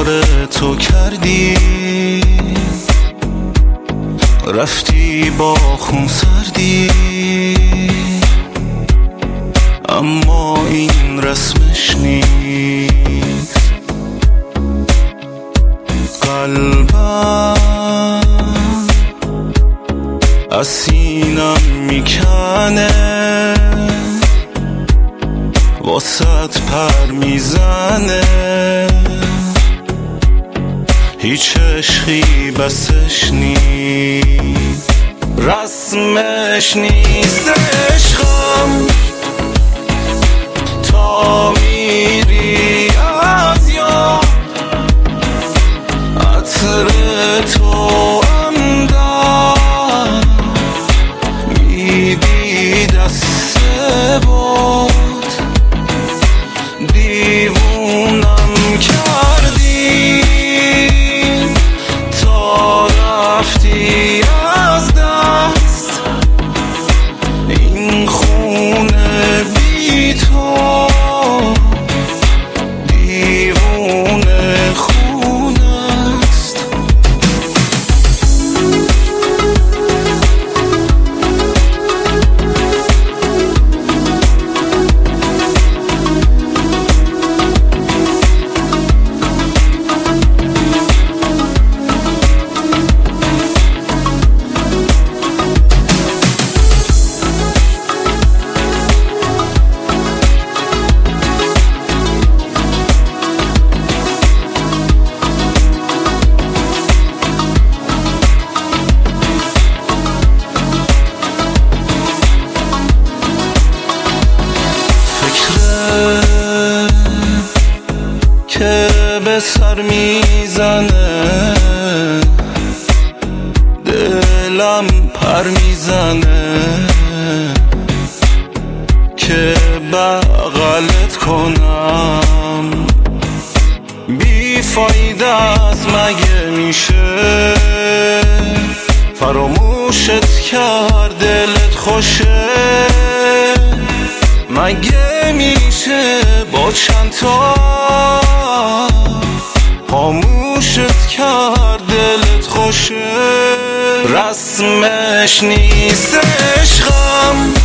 کار تو کردی، رفتی با خون سردی، اما این رسمش نیست. قلبم از سینم میکنه، واسط پر میزنه، هیچ عشقی بسش نیست، رسمش نیست عشقم. تا میری از یاد عطر تو هم دار، میدی دست باد دیوونم کردی، تا رفتی از دست این خونه بی تو، دیوونه خونه است. که به سر میزنه، دلم پر میزنه، که بغلت کنم، بی فایده از مگه میشه فراموشت کرد دلت خوشه، مگه میشه با چند تا خاموشت کرد دلت خوشه، رسمش نیست عشقم.